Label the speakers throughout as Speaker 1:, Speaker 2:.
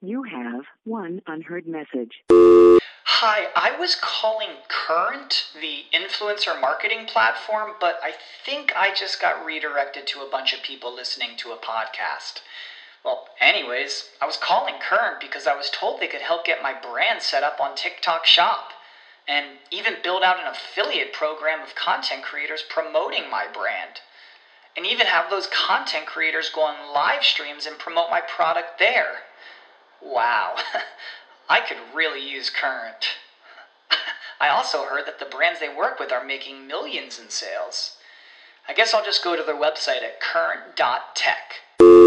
Speaker 1: You have one unheard message.
Speaker 2: Hi, I was calling Current, the influencer marketing platform, but I think I just got redirected to a bunch of people listening to a podcast. Well, anyways, I was calling Current because I was told they could help get my brand set up on TikTok Shop, and even build out an affiliate program of content creators promoting my brand, and even have those content creators go on live streams and promote my product there. Wow, I could really use Current. I also heard that the brands they work with are making millions in sales. I guess I'll just go to their website at current.tech.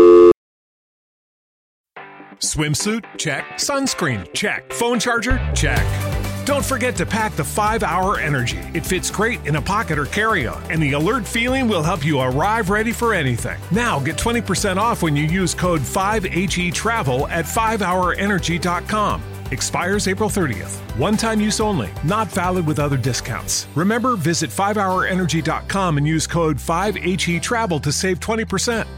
Speaker 3: Swimsuit? Check. Sunscreen? Check. Phone charger? Check. Don't forget to pack the 5-Hour Energy. It fits great in a pocket or carry-on, and the alert feeling will help you arrive ready for anything. Now get 20% off when you use code 5HETRAVEL at 5hourenergy.com. Expires April 30th. One-time use only. Not valid with other discounts. Remember, visit 5hourenergy.com and use code 5HETRAVEL to save 20%.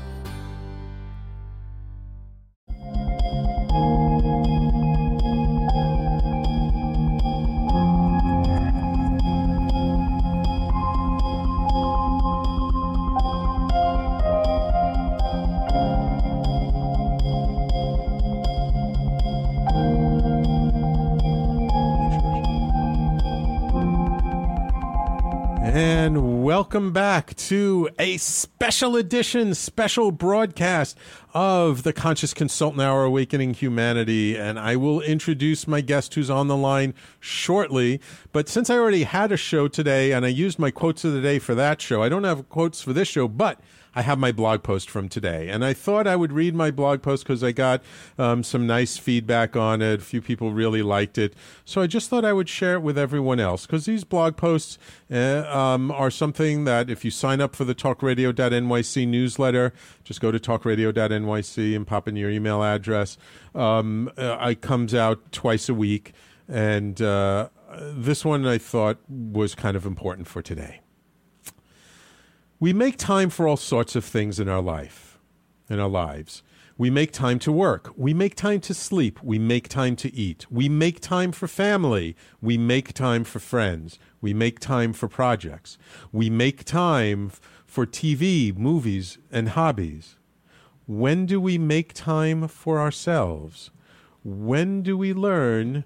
Speaker 4: And welcome back to a special edition, special broadcast of the Conscious Consultant Hour, Awakening Humanity. And I will introduce my guest who's on the line shortly. But since I already had a show today and I used my quotes of the day for that show, I don't have quotes for this show, but I have my blog post from today. And I thought I would read my blog post because I got some nice feedback on it. A few people really liked it. So I just thought I would share it with everyone else because these blog posts are something that if you sign up for the talkradio.nyc newsletter, just go to talkradio.nyc and pop in your email address. It comes out twice a week. And this one I thought was kind of important for today. We make time for all sorts of things in our life, in our lives. We make time to work. We make time to sleep. We make time to eat. We make time for family. We make time for friends. We make time for projects. We make time for TV, movies, and hobbies. When do we make time for ourselves? When do we learn?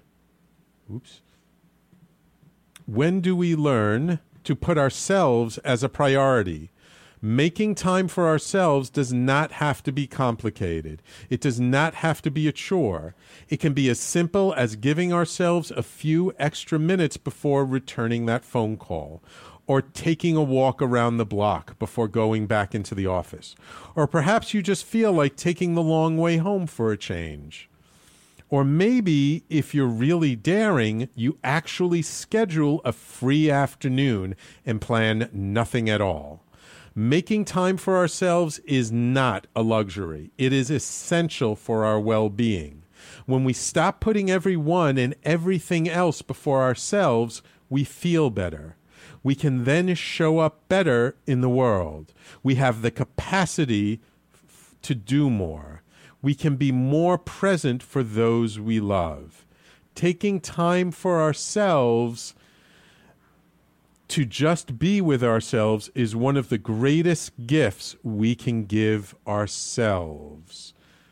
Speaker 4: When do we learn to put ourselves as a priority? Making time for ourselves does not have to be complicated. It does not have to be a chore. It can be as simple as giving ourselves a few extra minutes before returning that phone call, or taking a walk around the block before going back into the office. Or perhaps you just feel like taking the long way home for a change. Or maybe, if you're really daring, you actually schedule a free afternoon and plan nothing at all. Making time for ourselves is not a luxury. It is essential for our well-being. When we stop putting everyone and everything else before ourselves, we feel better. We can then show up better in the world. We have the capacity to do more. We can be more present for those we love. Taking time for ourselves to just be with ourselves is one of the greatest gifts we can give ourselves.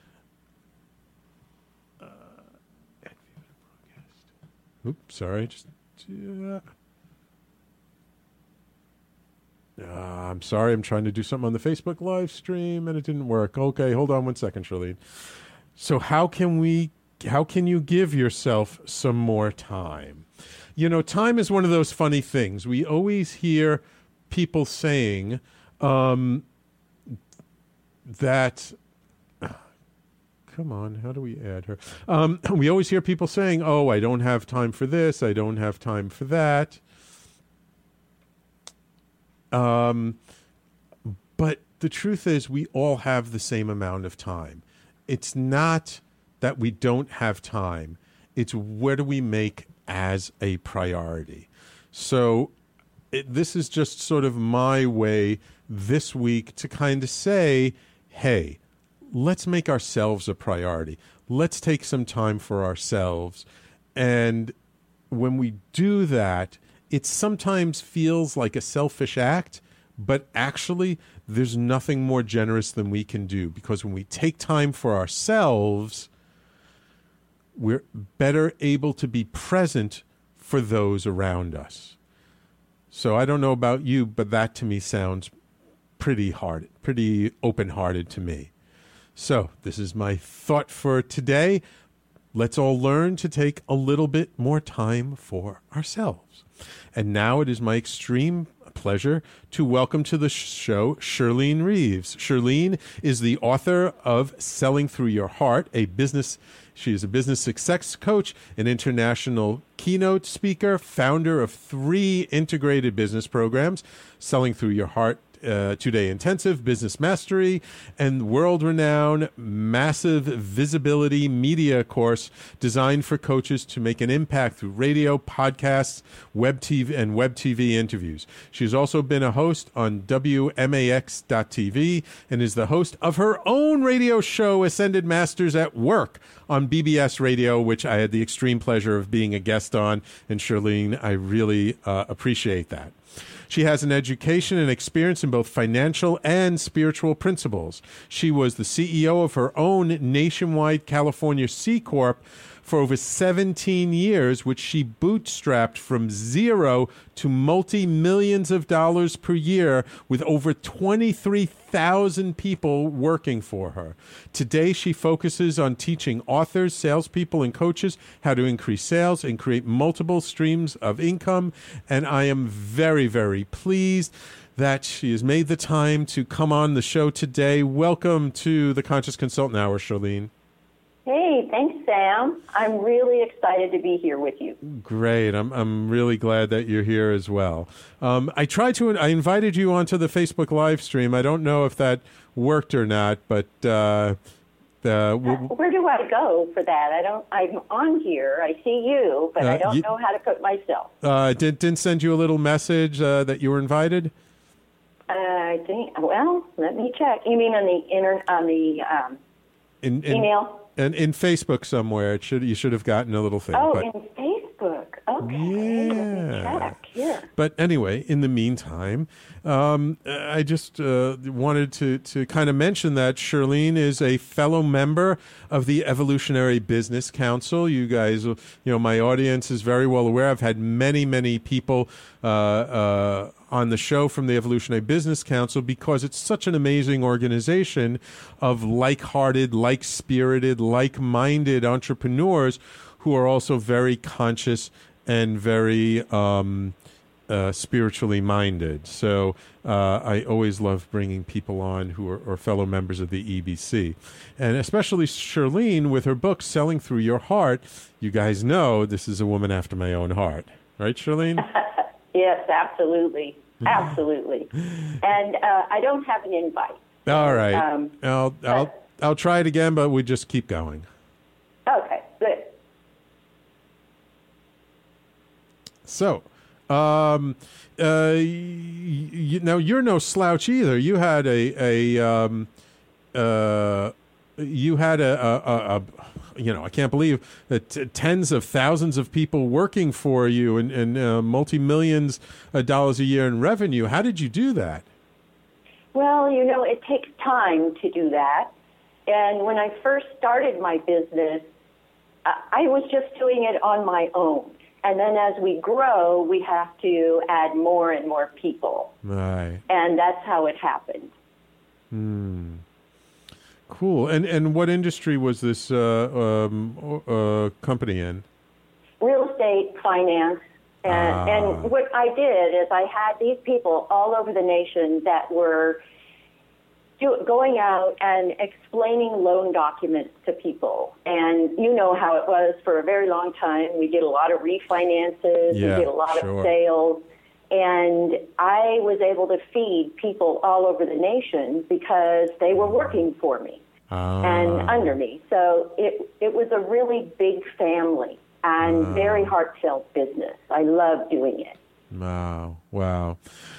Speaker 4: Oops, sorry. I'm sorry, I'm trying to do something on the Facebook live stream and it didn't work. Okay, hold on one second, Charlene. So how can you give yourself some more time? You know, time is one of those funny things. We always hear people saying that, come on, how do we add her? We always hear people saying, oh, I don't have time for this, I don't have time for that. But the truth is we all have the same amount of time. It's not that we don't have time. It's where do we make as a priority. So this is just sort of my way this week to kind of say, hey, let's make ourselves a priority. Let's take some time for ourselves. And when we do that, it sometimes feels like a selfish act, but actually there's nothing more generous than we can do, because when we take time for ourselves, we're better able to be present for those around us. So I don't know about you, but that to me sounds pretty open-hearted to me. So this is my thought for today. Let's all learn to take a little bit more time for ourselves. And now it is my extreme pleasure to welcome to the show Shirlene Reeves. Shirlene is the author of Selling Through Your Heart, she is a business success coach, an international keynote speaker, founder of 3 integrated business programs, Selling Through Your Heart, 2-day intensive, Business Mastery, and world-renowned massive visibility media course designed for coaches to make an impact through radio, podcasts, web TV interviews. She's also been a host on WMAX.TV and is the host of her own radio show, Ascended Masters at Work, on BBS Radio, which I had the extreme pleasure of being a guest on. And Shirlene, I really appreciate that. She has an education and experience in both financial and spiritual principles. She was the CEO of her own nationwide California C Corp for over 17 years, which she bootstrapped from zero to multi-millions of dollars per year with over 23,000 people working for her. Today, she focuses on teaching authors, salespeople, and coaches how to increase sales and create multiple streams of income. And I am very, very pleased that she has made the time to come on the show today. Welcome to the Conscious Consultant Hour, Shirlene.
Speaker 5: Hey, thanks, Sam. I'm really excited to be here with you.
Speaker 4: Great. I'm really glad that you're here as well. I invited you onto the Facebook live stream. I don't know if that worked or not, but
Speaker 5: where do I go for that? I'm on here. I see you, but I don't know how to put myself.
Speaker 4: Didn't send you a little message that you were invited?
Speaker 5: I think. Well, let me check. You mean on the email?
Speaker 4: And in Facebook somewhere, you should have gotten a little thing.
Speaker 5: Oh, in Facebook. Okay.
Speaker 4: Yeah.
Speaker 5: Let me check here.
Speaker 4: But anyway, in the meantime, I just wanted to kind of mention that Shirlene is a fellow member of the Evolutionary Business Council. You guys, my audience is very well aware. I've had many people on the show from the Evolutionary Business Council because it's such an amazing organization of like-hearted, like-spirited, like-minded entrepreneurs who are also very conscious and very spiritually minded. So I always love bringing people on who are fellow members of the EBC. And especially Shirlene with her book, Selling Through Your Heart. You guys know this is a woman after my own heart. Right, Shirlene?
Speaker 5: Yes, absolutely. Absolutely. And I don't have an invite.
Speaker 4: All right. I'll try it again, but we just keep going.
Speaker 5: Okay, good.
Speaker 4: So, now you're no slouch either. You had I can't believe that tens of thousands of people working for you and multi-millions of dollars a year in revenue. How did you do that?
Speaker 5: Well, it takes time to do that. And when I first started my business, I was just doing it on my own. And then as we grow, we have to add more and more people.
Speaker 4: Right.
Speaker 5: And that's how it happened.
Speaker 4: Cool. And what industry was this company in?
Speaker 5: Real estate, finance. And what I did is I had these people all over the nation that were going out and explaining loan documents to people. And you know how it was for a very long time. We did a lot of refinances.
Speaker 4: Yeah,
Speaker 5: we did a lot of sales. And I was able to feed people all over the nation because they were working for me and under me. So it was a really big family and very heartfelt business. I love doing it.
Speaker 4: Wow.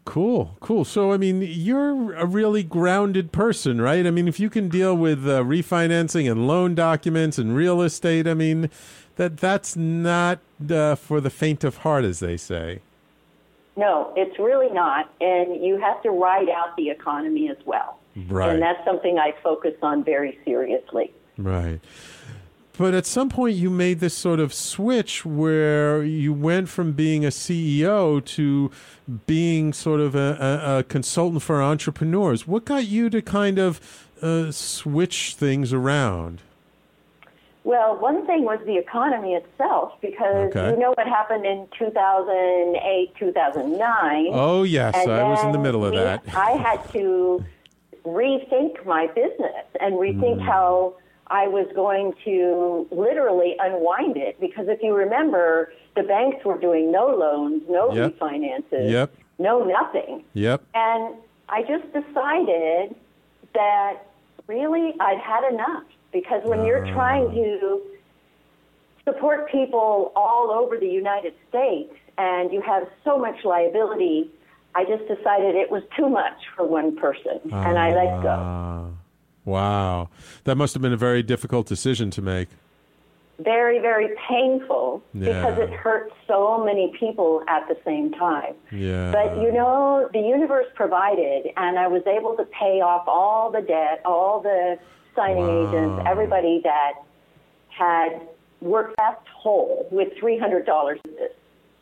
Speaker 4: Cool. So, I mean, you're a really grounded person, right? I mean, if you can deal with refinancing and loan documents and real estate, I mean, that's not for the faint of heart, as they say.
Speaker 5: No, it's really not. And you have to ride out the economy as well.
Speaker 4: Right.
Speaker 5: And that's something I focus on very seriously.
Speaker 4: Right. But at some point you made this sort of switch where you went from being a CEO to being sort of a consultant for entrepreneurs. What got you to kind of switch things around?
Speaker 5: Well, one thing was the economy itself, because you know what happened in 2008, 2009.
Speaker 4: Oh, yes, I was in the middle of that.
Speaker 5: I had to rethink my business and rethink how I was going to literally unwind it, because if you remember, the banks were doing no loans, no refinances, no nothing. And I just decided that really I'd had enough, because when you're trying to support people all over the United States and you have so much liability, I just decided it was too much for one person, and I let go.
Speaker 4: Wow. That must have been a very difficult decision to make.
Speaker 5: Very, very painful, because it hurt so many people at the same time. But, you know, the universe provided, and I was able to pay off all the debt, all the signing agents, everybody that had worked left whole with $300 of this.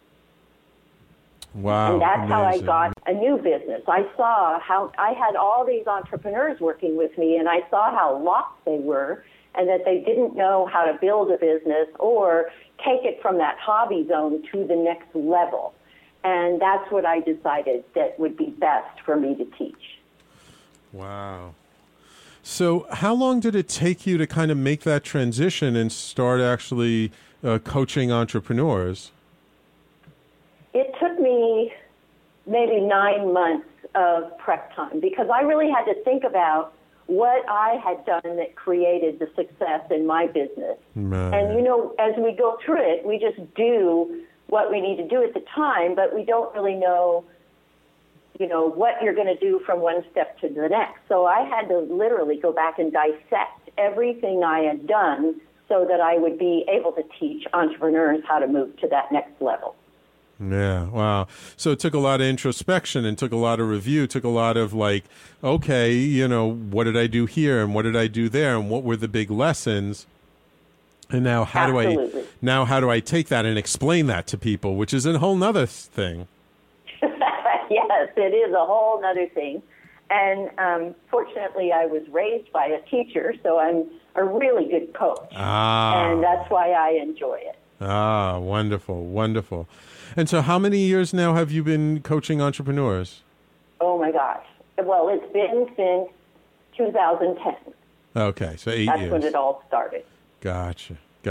Speaker 4: Wow.
Speaker 5: And that's
Speaker 4: amazing.
Speaker 5: how I got a new business. I saw how I had all these entrepreneurs working with me, and I saw how lost they were, and that they didn't know how to build a business or take it from that hobby zone to the next level. And that's what I decided that would be best for me to teach.
Speaker 4: Wow. So how long did it take you to kind of make that transition and start actually coaching entrepreneurs?
Speaker 5: It took me maybe 9 months of prep time, because I really had to think about what I had done that created the success in my business.
Speaker 4: Right.
Speaker 5: And, you know, as we go through it, we just do what we need to do at the time, but we don't really know, you know, what you're going to do from one step to the next. So I had to literally go back and dissect everything I had done so that I would be able to teach entrepreneurs how to move to that next level.
Speaker 4: Yeah, wow. So it took a lot of introspection and took a lot of review, took a lot of like, okay, you know, what did I do here and what did I do there and what were the big lessons? And now how do I take that and explain that to people, which is a whole nother thing.
Speaker 5: Yes, it is a whole nother thing. And fortunately, I was raised by a teacher, so I'm a really good coach. And that's why I enjoy it.
Speaker 4: Wonderful, wonderful. And so how many years now have you been coaching entrepreneurs?
Speaker 5: Oh, my gosh. Well, it's been since 2010.
Speaker 4: Okay, so 8 years.
Speaker 5: That's when it all started.
Speaker 4: Gotcha.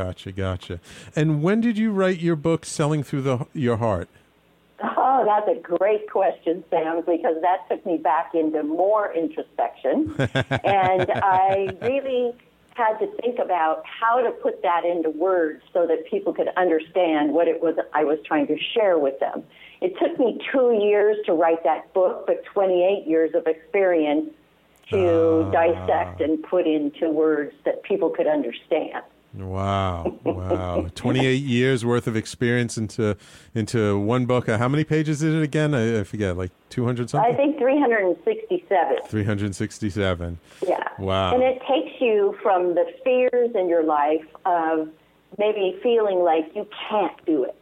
Speaker 4: And when did you write your book, Selling Through Your Heart?
Speaker 5: Oh, that's a great question, Sam, because that took me back into more introspection. And I really had to think about how to put that into words so that people could understand what it was I was trying to share with them. It took me 2 years to write that book, but 28 years of experience to dissect and put into words that people could understand.
Speaker 4: Wow. 28 years worth of experience into one book. How many pages is it again? I forget, like 200 something?
Speaker 5: I think 367.
Speaker 4: 367.
Speaker 5: Yeah.
Speaker 4: Wow.
Speaker 5: And it takes you from the fears in your life of maybe feeling like you can't do it.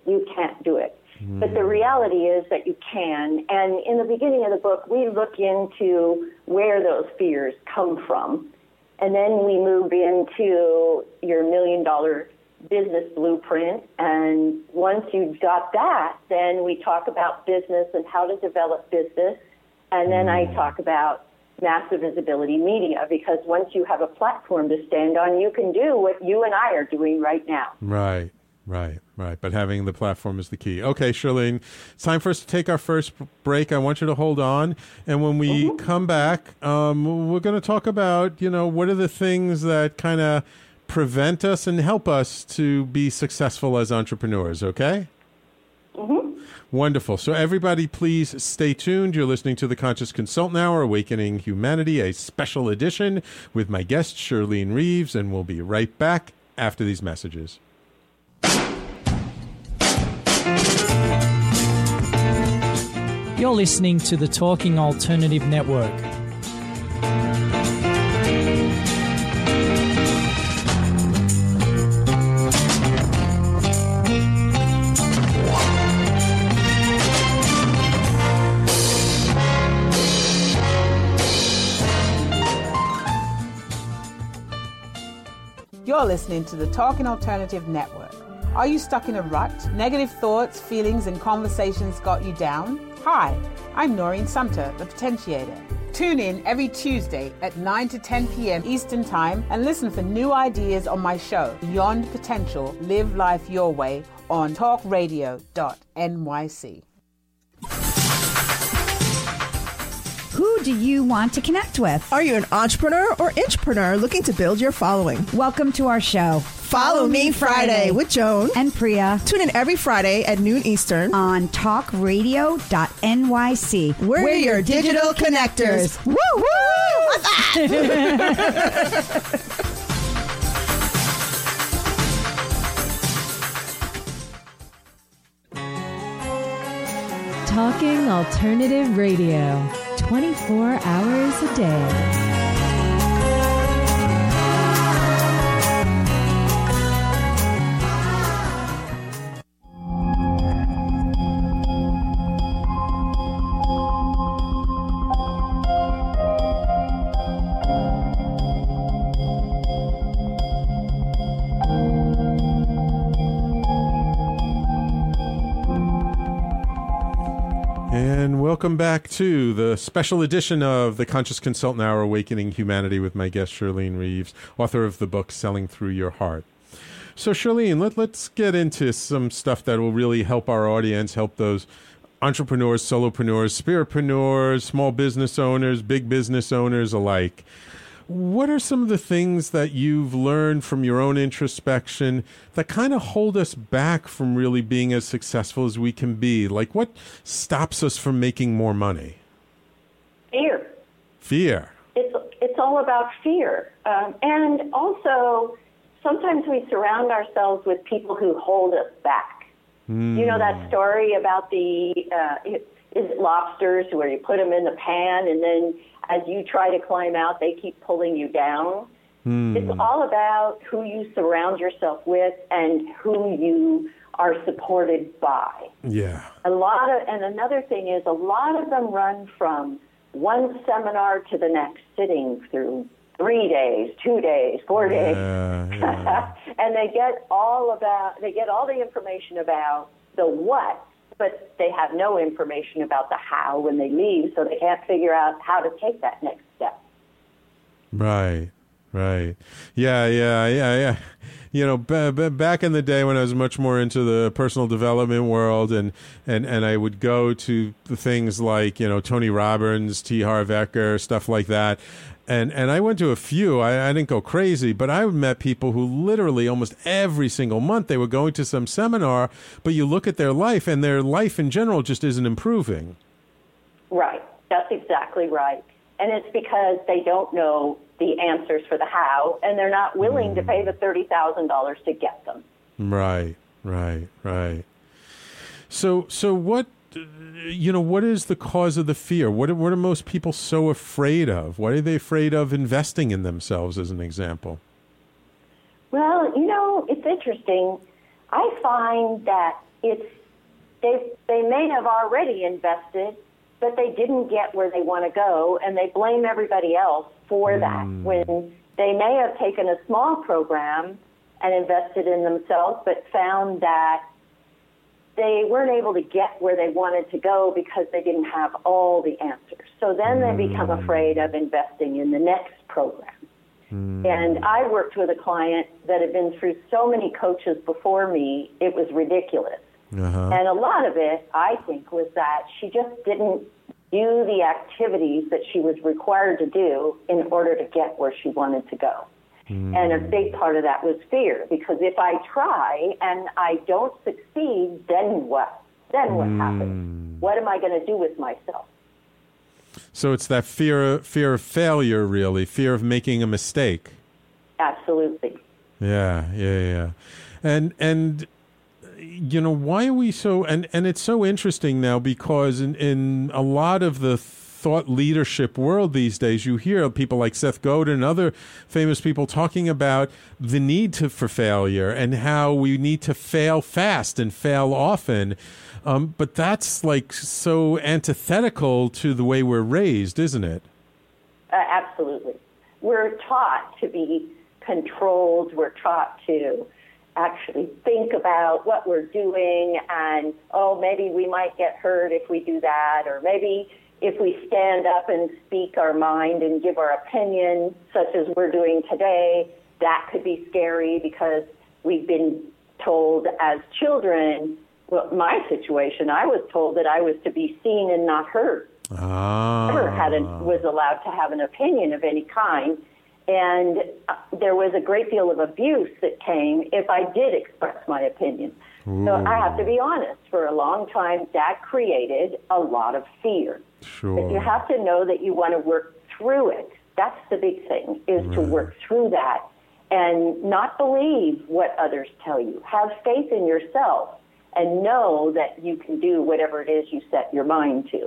Speaker 5: But the reality is that you can. And in the beginning of the book, we look into where those fears come from. And then we move into your $1 million business blueprint. And once you've got that, then we talk about business and how to develop business. And then I talk about massive visibility media, because once you have a platform to stand on, you can do what you and I are doing right now. Right.
Speaker 4: But having the platform is the key. Okay, Shirlene, it's time for us to take our first break. I want you to hold on. And when we come back, we're going to talk about, what are the things that kind of prevent us and help us to be successful as entrepreneurs, okay? Wonderful. So everybody, please stay tuned. You're listening to the Conscious Consultant Hour, Awakening Humanity, a special edition with my guest, Shirlene Reeves, and we'll be right back after these messages.
Speaker 6: You're listening to the Talking Alternative Network.
Speaker 7: You're listening to the Talking Alternative Network. Are you stuck in a rut? Negative thoughts, feelings, and conversations got you down? Hi, I'm Noreen Sumter, the Potentiator. Tune in every Tuesday at 9 to 10 p.m. Eastern Time and listen for new ideas on my show, Beyond Potential, Live Life Your Way, on talkradio.nyc.
Speaker 8: Who do you want to connect with?
Speaker 9: Are you an entrepreneur or intrapreneur looking to build your following?
Speaker 8: Welcome to our show.
Speaker 9: Follow Me Friday with Joan
Speaker 8: and Priya.
Speaker 9: Tune in every Friday at noon Eastern
Speaker 8: on talkradio.nyc.
Speaker 9: We're your digital connectors. Woo woo! What's that?
Speaker 10: Talking Alternative Radio, 24 hours a day.
Speaker 4: And welcome back to the special edition of the Conscious Consultant Hour, Awakening Humanity, with my guest, Shirlene Reeves, author of the book Selling Through Your Heart. So, Shirlene, let's get into some stuff that will really help our audience, help those entrepreneurs, solopreneurs, spiritpreneurs, small business owners, big business owners alike. What are some of the things that you've learned from your own introspection that kind of hold us back from really being as successful as we can be? Like, what stops us from making more money?
Speaker 5: Fear.
Speaker 4: Fear.
Speaker 5: It's all about fear. And also, sometimes we surround ourselves with people who hold us back. You know that story about is it lobsters where you put them in the pan and then as you try to climb out, they keep pulling you down? It's all about who you surround yourself with and who you are supported by.
Speaker 4: Yeah.
Speaker 5: And another thing is a lot of them run from one seminar to the next, sitting through 3 days, 2 days, 4 days.
Speaker 4: Yeah.
Speaker 5: And they get all the information about the what, but they have no information about the how when they leave, so they can't figure out how to take that next step.
Speaker 4: Right. Yeah. You know, back in the day when I was much more into the personal development world and I would go to the things like, you know, Tony Robbins, T. Harv Eker, stuff like that. And I went to a few. I didn't go crazy, but I met people who literally almost every single month they were going to some seminar, but you look at their life and their life in general just isn't improving. Right.
Speaker 5: That's exactly right. And it's because they don't know the answers for the how, and they're not willing to pay the $30,000 to get them.
Speaker 4: Right. So what, you know, what is the cause of the fear? What are most people so afraid of? What are they afraid of investing in themselves, as an example?
Speaker 5: Well, you know, it's interesting. I find that they may have already invested, but they didn't get where they want to go, and they blame everybody else for that, when they may have taken a small program and invested in themselves, but found that they weren't able to get where they wanted to go because they didn't have all the answers. So then they become afraid of investing in the next program. And I worked with a client that had been through so many coaches before me, it was ridiculous. And a lot of it, I think, was that she just didn't do the activities that she was required to do in order to get where she wanted to go. And a big part of that was fear, because if I try and I don't succeed, then what? then what happens? What am I going to do with myself?
Speaker 4: So it's that fear of failure, really, fear of making a mistake.
Speaker 5: Absolutely.
Speaker 4: Yeah. And you know, why are we so, and it's so interesting now because in a lot of the thought leadership world these days, you hear people like Seth Godin and other famous people talking about the need for failure and how we need to fail fast and fail often. But that's like so antithetical to the way we're raised, isn't it?
Speaker 5: Absolutely. We're taught to be controlled. We're taught to actually think about what we're doing and, maybe we might get hurt if we do that, or maybe if we stand up and speak our mind and give our opinion, such as we're doing today, that could be scary because we've been told as children, well, my situation, I was told that I was to be seen and not heard. Never was allowed to have an opinion of any kind. And there was a great deal of abuse that came if I did express my opinion. Ooh. So I have to be honest. For a long time, that created a lot of fear.
Speaker 4: Sure.
Speaker 5: But you have to know that you want to work through it. That's the big thing, is to work through that and not believe what others tell you. Have faith in yourself and know that you can do whatever it is you set your mind to.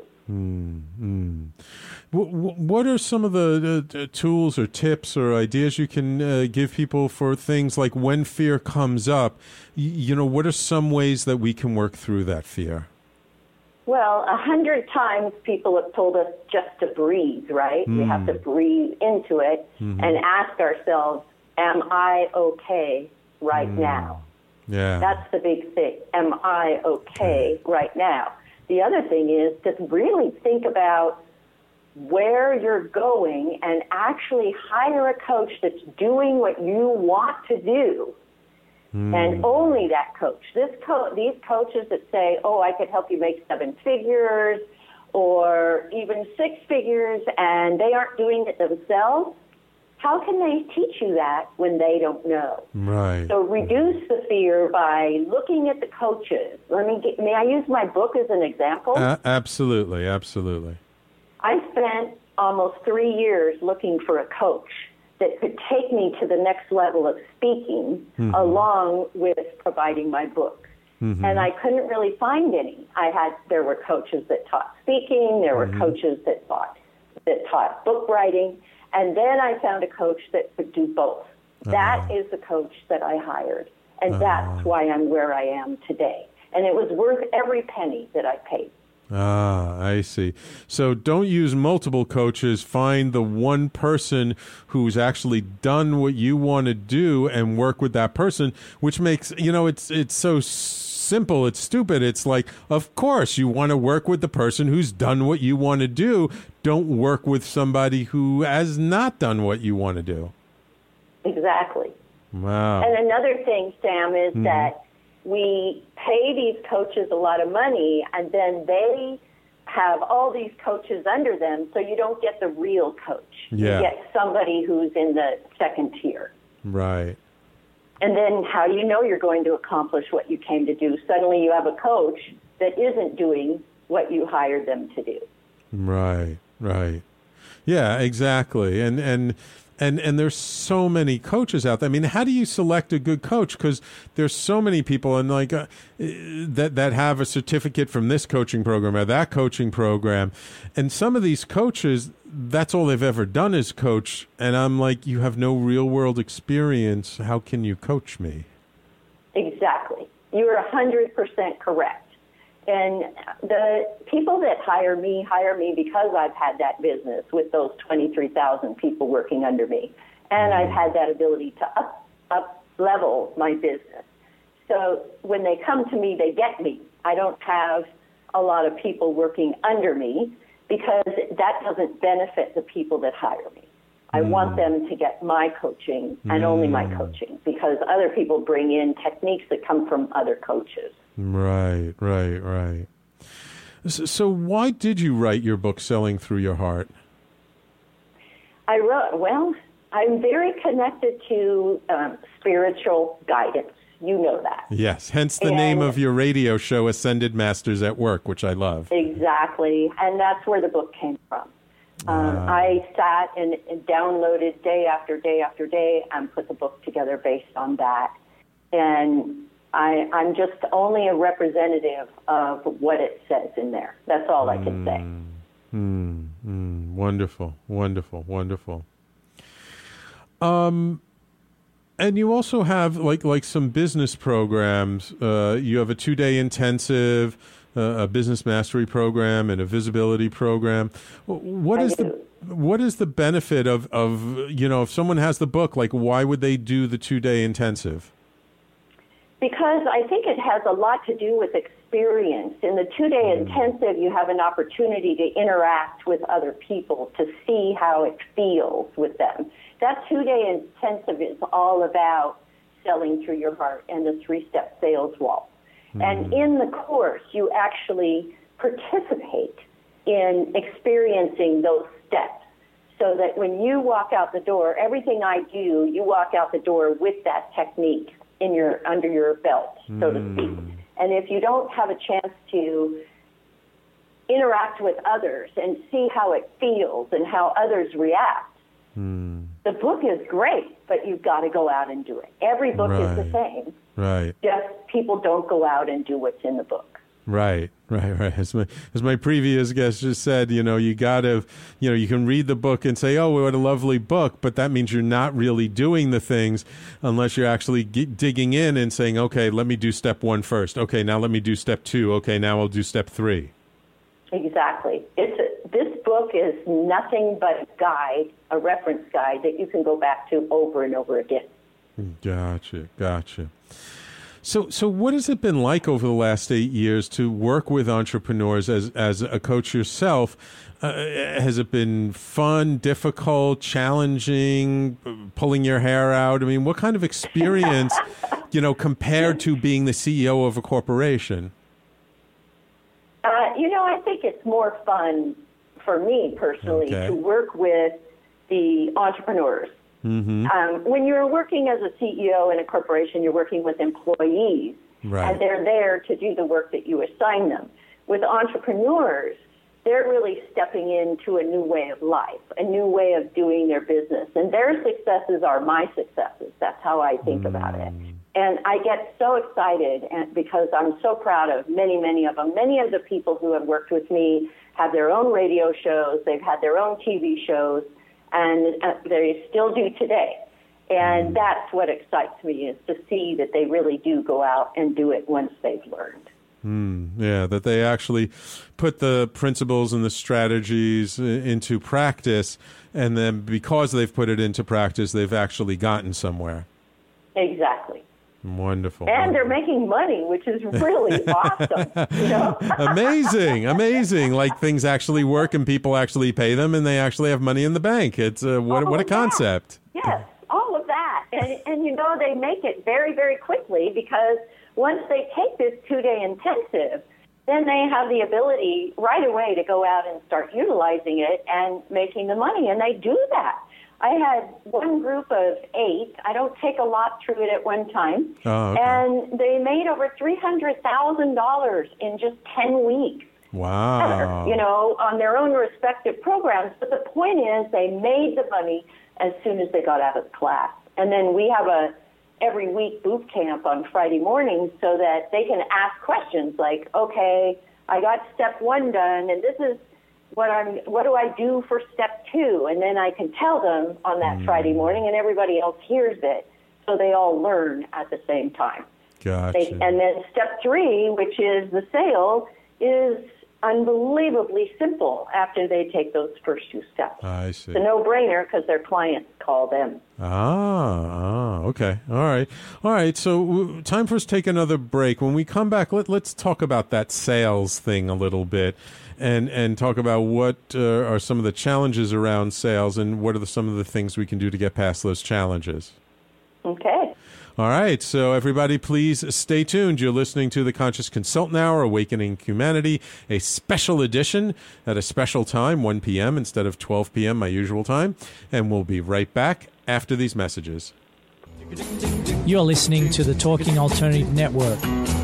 Speaker 4: What are some of the tools or tips or ideas you can give people for things like when fear comes up? You know, what are some ways that we can work through that fear?
Speaker 5: Well, 100 times people have told us just to breathe, right? We have to breathe into it and ask ourselves, am I okay right now?
Speaker 4: Yeah.
Speaker 5: That's the big thing. Am I okay right now? The other thing is to really think about where you're going and actually hire a coach that's doing what you want to do. And only that coach. These coaches that say, I could help you make 7 figures or even 6 figures, and they aren't doing it themselves, how can they teach you that when they don't know?
Speaker 4: Right.
Speaker 5: So reduce the fear by looking at the coaches. May I use my book as an example?
Speaker 4: Absolutely.
Speaker 5: I spent almost 3 years looking for a coach that could take me to the next level of speaking along with providing my book. And I couldn't really find any. There were coaches that taught speaking, there were coaches that taught book writing, and then I found a coach that could do both. That is the coach that I hired, and that's why I'm where I am today. And it was worth every penny that I paid.
Speaker 4: I see. So don't use multiple coaches. Find the one person who's actually done what you want to do and work with that person, which makes, it's so simple. It's stupid. It's like, of course, you want to work with the person who's done what you want to do. Don't work with somebody who has not done what you want to do.
Speaker 5: Exactly.
Speaker 4: Wow.
Speaker 5: And another thing, Sam, is that we pay these coaches a lot of money, and then they have all these coaches under them, so you don't get the real coach.
Speaker 4: Yeah.
Speaker 5: You get somebody who's in the second tier.
Speaker 4: Right.
Speaker 5: And then how do you know you're going to accomplish what you came to do? Suddenly you have a coach that isn't doing what you hired them to do.
Speaker 4: Right. Yeah, exactly. And there's so many coaches out there. I mean, how do you select a good coach? Because there's so many people and that have a certificate from this coaching program or that coaching program. And some of these coaches, that's all they've ever done is coach. And I'm like, you have no real world experience. How can you coach me?
Speaker 5: Exactly. You're 100% correct. And the people that hire me because I've had that business with those 23,000 people working under me. And I've had that ability to up level my business. So when they come to me, they get me. I don't have a lot of people working under me because that doesn't benefit the people that hire me. I want them to get my coaching and only my coaching, because other people bring in techniques that come from other coaches.
Speaker 4: Right. So why did you write your book, Selling Through Your Heart?
Speaker 5: I'm very connected to spiritual guidance. You know that.
Speaker 4: Yes, hence the name of your radio show, Ascended Masters at Work, which I love.
Speaker 5: Exactly, and that's where the book came from. I sat and downloaded day after day after day and put the book together based on that. And I'm just only a representative of what it says in there. That's all I can say.
Speaker 4: Wonderful, wonderful, wonderful. And you also have like some business programs. You have a 2-day intensive, a business mastery program, and a visibility program. What is the benefit of if someone has the book, like why would they do the 2-day intensive?
Speaker 5: Because I think it has a lot to do with experience. In the 2-day intensive, you have an opportunity to interact with other people, to see how it feels with them. That 2-day intensive is all about selling through your heart and the 3-step sales wall. And in the course, you actually participate in experiencing those steps so that when you walk out the door, everything I do, you walk out the door with that technique under your belt, so to speak. And if you don't have a chance to interact with others and see how it feels and how others react, the book is great, but you've got to go out and do it. Every book is the same.
Speaker 4: Right.
Speaker 5: Just people don't go out and do what's in the book.
Speaker 4: Right. As my previous guest just said, you gotta, you can read the book and say, oh, what a lovely book, but that means you're not really doing the things unless you're actually digging in and saying, okay, let me do step 1 first. Okay, now let me do step 2. Okay, now I'll do step 3.
Speaker 5: Exactly. This book is nothing but a guide, a reference guide that you can go back to over and over again. Gotcha.
Speaker 4: So what has it been like over the last 8 years to work with entrepreneurs as a coach yourself? Has it been fun, difficult, challenging, pulling your hair out? I mean, what kind of experience, compared to being the CEO of a corporation?
Speaker 5: I think it's more fun for me personally to work with the entrepreneurs. When you're working as a CEO in a corporation, you're working with employees, and they're there to do the work that you assign them. With entrepreneurs, they're really stepping into a new way of life, a new way of doing their business, and their successes are my successes. That's how I think about it. And I get so excited because I'm so proud of many of them. Many of the people who have worked with me have their own radio shows, they've had their own TV shows, and they still do today. And that's what excites me, is to see that they really do go out and do it once they've learned.
Speaker 4: That they actually put the principles and the strategies into practice, and then because they've put it into practice, they've actually gotten somewhere.
Speaker 5: Exactly.
Speaker 4: Wonderful.
Speaker 5: And they're making money, which is really awesome.
Speaker 4: Amazing. Like things actually work and people actually pay them and they actually have money in the bank. It's what a concept.
Speaker 5: Yes, all of that. And they make it very, very quickly, because once they take this 2-day intensive, then they have the ability right away to go out and start utilizing it and making the money. And they do that. I had one group of 8. I don't take a lot through it at one time. And they made over $300,000 in just 10 weeks.
Speaker 4: Wow.
Speaker 5: On their own respective programs. But the point is, they made the money as soon as they got out of the class. And then we have every week boot camp on Friday mornings so that they can ask questions like, okay, I got step 1 done, and this is what do I do for step 2? And then I can tell them on that Friday morning, and everybody else hears it, so they all learn at the same time.
Speaker 4: Gotcha.
Speaker 5: And then step 3, which is the sale, is unbelievably simple after they take those first 2 steps.
Speaker 4: I see.
Speaker 5: It's a no-brainer because their clients call them.
Speaker 4: Okay. All right. So time for us to take another break. When we come back, let's talk about that sales thing a little bit. And talk about what are some of the challenges around sales and what are some of the things we can do to get past those challenges.
Speaker 5: Okay.
Speaker 4: All right. So everybody, please stay tuned. You're listening to the Conscious Consultant Hour, Awakening Humanity, a special edition at a special time, 1 p.m. instead of 12 p.m., my usual time. And we'll be right back after these messages.
Speaker 6: You're listening to the Talking Alternative Network.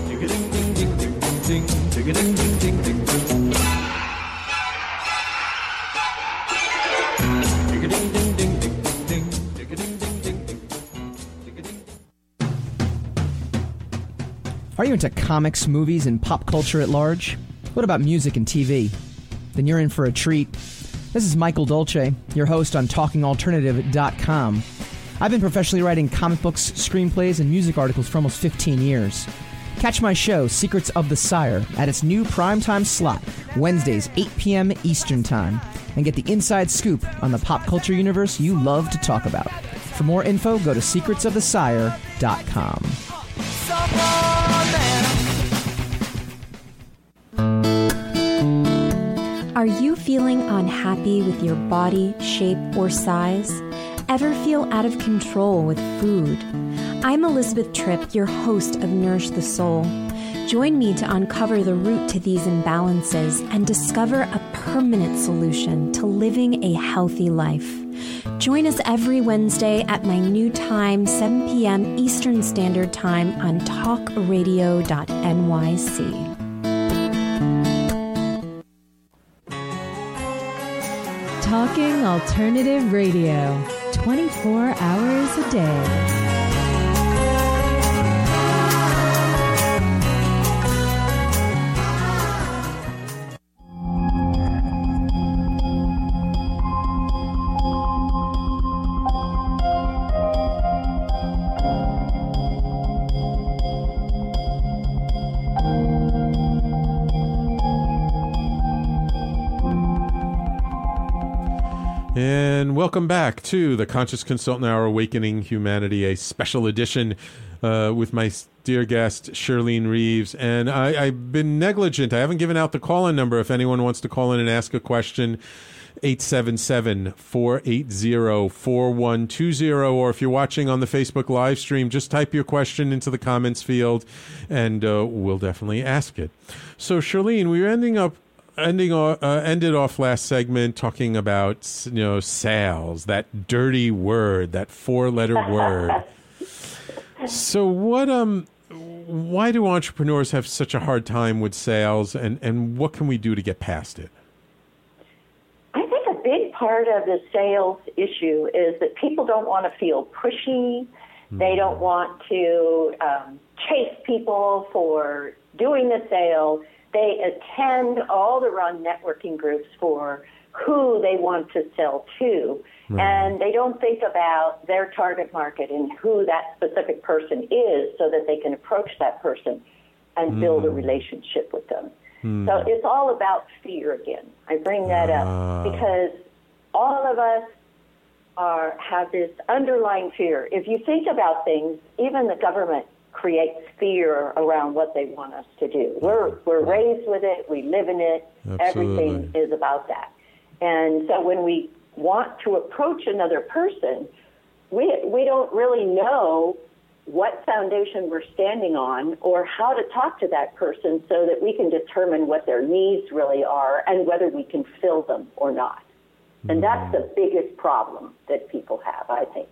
Speaker 11: Are you into comics, movies, and pop culture at large? What about music and TV? Then you're in for a treat. This is Michael Dolce, your host on TalkingAlternative.com. I've been professionally writing comic books, screenplays, and music articles for almost 15 years. Catch my show, Secrets of the Sire, at its new primetime slot, Wednesdays, 8 p.m. Eastern Time, and get the inside scoop on the pop culture universe you love to talk about. For more info, go to secretsofthesire.com.
Speaker 12: Are you feeling unhappy with your body, shape, or size? Ever feel out of control with food? I'm Elizabeth Tripp, your host of Nourish the Soul. Join me to uncover the root to these imbalances and discover a permanent solution to living a healthy life. Join us every Wednesday at my new time, 7 p.m. Eastern Standard Time on talkradio.nyc.
Speaker 10: Talking Alternative Radio, 24 hours a day.
Speaker 4: And welcome back to the Conscious Consultant Hour, Awakening Humanity, a special edition with my dear guest, Shirlene Reeves. And I've been negligent. I haven't given out the call-in number if anyone wants to call in and ask a question. 877-480-4120, or if you're watching on the Facebook live stream, just type your question into the comments field, and we'll definitely ask it. So, Shirlene, we were ended off last segment talking about sales, that dirty word, that 4-letter word. So why do entrepreneurs have such a hard time with sales, and what can we do to get past it?
Speaker 5: I think a big part of the sales issue is that people don't want to feel pushy. They don't want to chase people for doing the sale. They attend all the run networking groups for who they want to sell to, and they don't think about their target market and who that specific person is so that they can approach that person and build a relationship with them. So it's all about fear again. I bring that up because all of us have this underlying fear. If you think about things, even the government creates fear around what they want us to do. We're raised with it. We live in it.
Speaker 4: Absolutely.
Speaker 5: Everything is about that. And so when we want to approach another person, we don't really know what foundation we're standing on or how to talk to that person so that we can determine what their needs really are and whether we can fill them or not. And that's the biggest problem that people have, I think.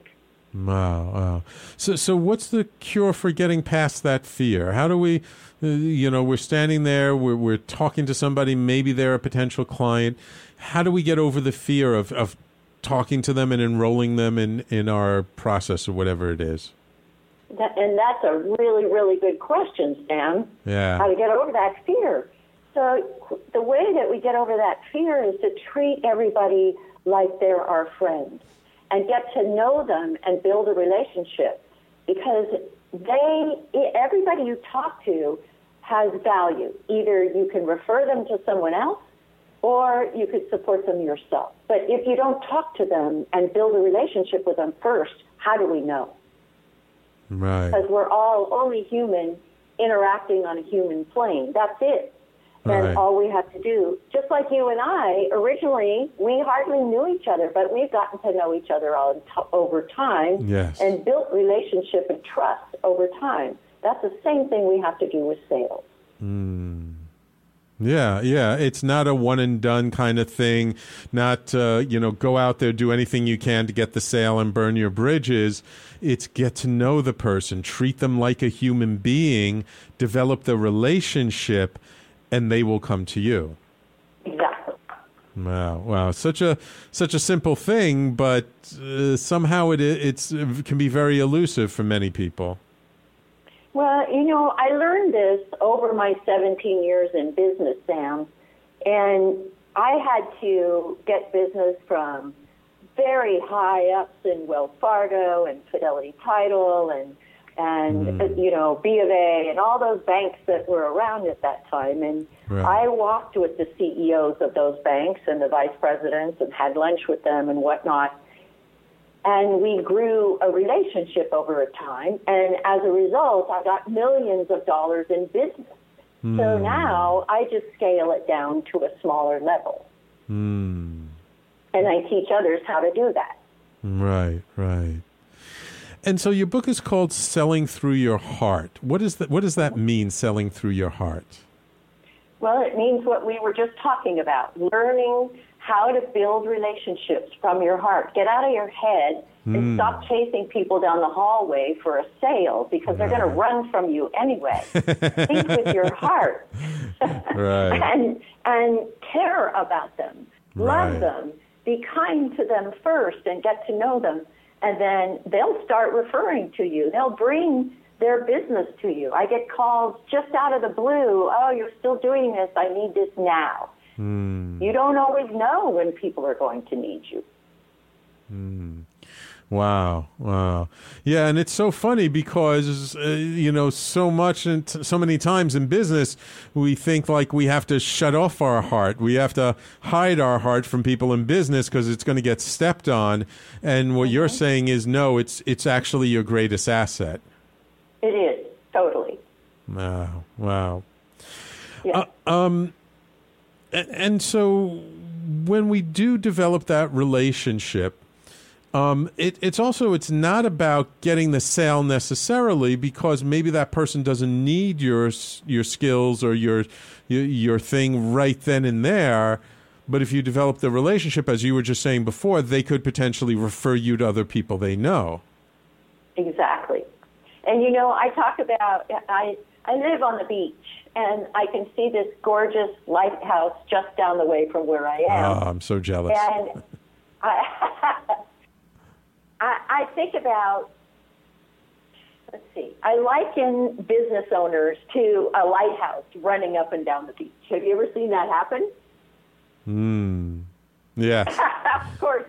Speaker 4: Wow. So what's the cure for getting past that fear? How do we, we're standing there, we're talking to somebody, maybe they're a potential client. How do we get over the fear of talking to them and enrolling them in our process or whatever it is?
Speaker 5: And that's a really, really good question, Sam.
Speaker 4: Yeah.
Speaker 5: How to get over that fear. So the way that we get over that fear is to treat everybody like they're our friend and get to know them and build a relationship, because everybody you talk to has value. Either you can refer them to someone else or you could support them yourself. But if you don't talk to them and build a relationship with them first, how do we know?
Speaker 4: Right.
Speaker 5: Because we're all only human interacting on a human plane. That's it. And all we have to do, just like you and I, originally, we hardly knew each other, but we've gotten to know each other over time and built relationship and trust over time. That's the same thing we have to do with sales.
Speaker 4: Yeah, yeah. It's not a one and done kind of thing. Not, go out there, do anything you can to get the sale and burn your bridges. It's get to know the person, treat them like a human being, develop the relationship, and they will come to you.
Speaker 5: Exactly.
Speaker 4: Wow. Such a simple thing, but somehow it can be very elusive for many people.
Speaker 5: Well, I learned this over my 17 years in business, Sam, and I had to get business from very high ups in Wells Fargo and Fidelity Title and B of A and all those banks that were around at that time. And I walked with the CEOs of those banks and the vice presidents and had lunch with them and whatnot. And we grew a relationship over a time. And as a result, I got millions of dollars in business. So now I just scale it down to a smaller level. And I teach others how to do that.
Speaker 4: Right. And so your book is called Selling Through Your Heart. What does that mean, selling through your heart?
Speaker 5: Well, it means what we were just talking about, learning how to build relationships from your heart. Get out of your head and stop chasing people down the hallway for a sale because they're going to run from you anyway. Think with your heart. And care about them. Love them. Be kind to them first and get to know them. And then they'll start referring to you. They'll bring their business to you. I get calls just out of the blue. Oh, you're still doing this. I need this now. You don't always know when people are going to need you.
Speaker 4: Wow. Yeah, and it's so funny because, so much and so many times in business, we think like we have to shut off our heart. We have to hide our heart from people in business because it's going to get stepped on. And what you're saying is, no, it's actually your greatest asset.
Speaker 5: It is, totally.
Speaker 4: Wow.
Speaker 5: Yeah.
Speaker 4: And so when we do develop that relationship, it's not about getting the sale necessarily because maybe that person doesn't need your skills or your thing right then and there. But if you develop the relationship, as you were just saying before, they could potentially refer you to other people they know.
Speaker 5: Exactly. And, I talk about, I live on the beach. And I can see this gorgeous lighthouse just down the way from where I am.
Speaker 4: Oh, I'm so jealous.
Speaker 5: And I think about, let's see, I liken business owners to a lighthouse running up and down the beach. Have you ever seen that happen?
Speaker 4: Yeah.
Speaker 5: Of course.